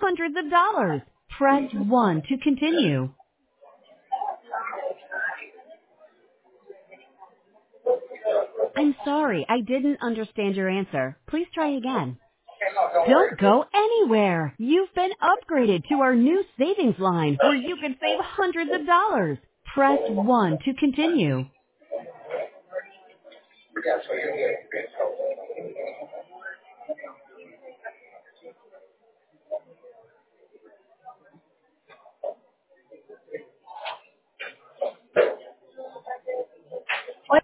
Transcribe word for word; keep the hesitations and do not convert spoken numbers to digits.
hundreds of dollars. Press one to continue. I'm sorry, I didn't understand your answer. Please try again. Don't go anywhere. You've been upgraded to our new savings line where you can save hundreds of dollars. Press one to continue.